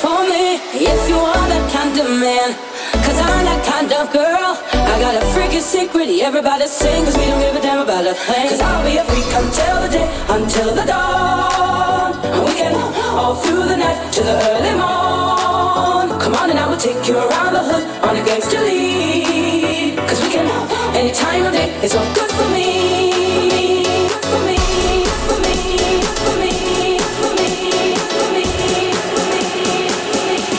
for me if you are that kind of man. Cause I'm that kind of girl. I got a freaky secret, everybody sing, cause we don't give a damn about a thing. Cause I'll be a freak until the day, until the dawn. And we can all through the night to the early morn. Come on and I will take you around the hood on a gangster lead. Cause we can, any time of day, it's all good for me. Good for me, good for me, good for me, good for me, good for me, good for me, good for me.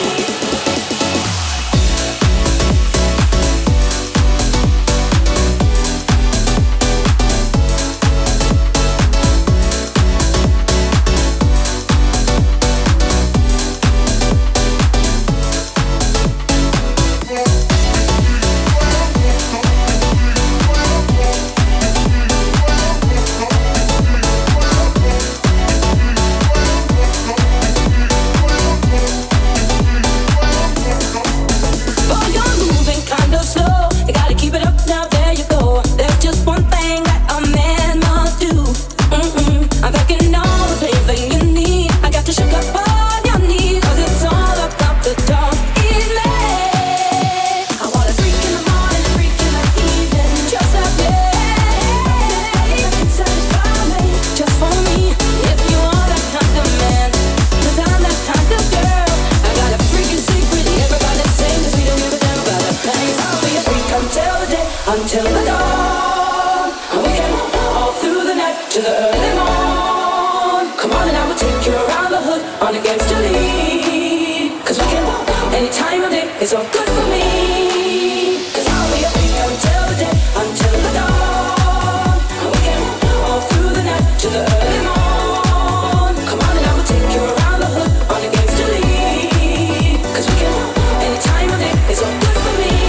Until the dawn, and we can all through the night to the early morn. Come on and I will take you around the hood on a gangster lead. Cause we can, any time of day, it's all good for me. Cause I'll be a freak until the day, until the dawn. And we can all through the night to the early morn. Come on and I will take you around the hood on a gangster lead. Cause we can, any time of day, it's all good for me.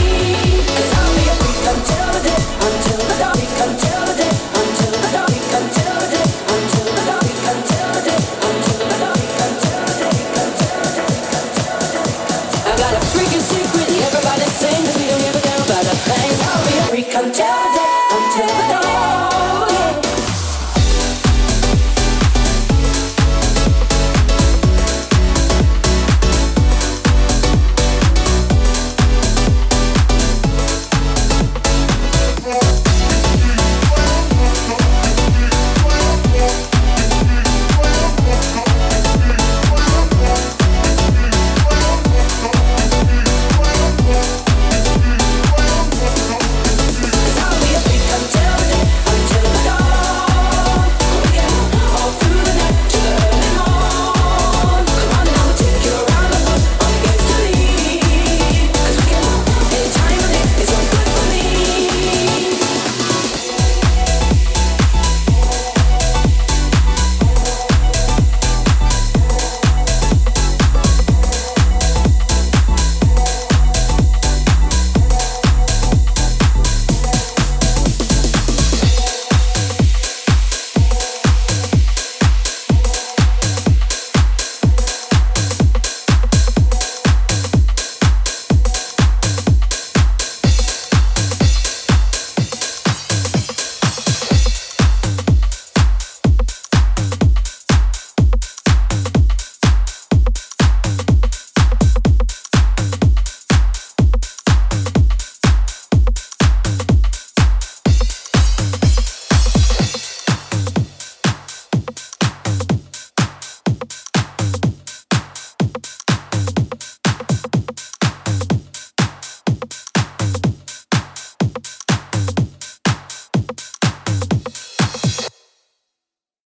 Until the day, until the dawn, until the day, until the dawn, until the day, until the dawn, until the day, until the dawn, until the day, until the day, until the day. I got a freaking secret, everybody sing, 'cause we don't give a damn about a thing. I'll be a freak until the day.